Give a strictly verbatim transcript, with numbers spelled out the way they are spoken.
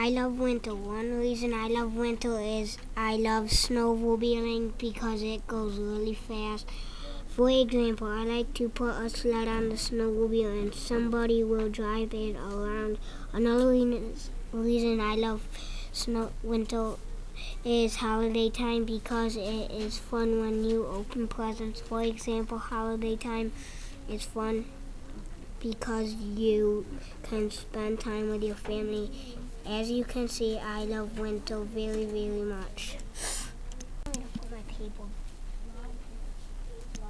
I love winter. One reason I love winter is I love snowmobiling because it goes really fast. For example, I like to put a sled on the snowmobile and somebody will drive it around. Another reason I love snow winter is holiday time because it is fun when you open presents. For example, holiday time is fun because you can spend time with your family. As you can see, I love winter very, very much. I'm going to put my table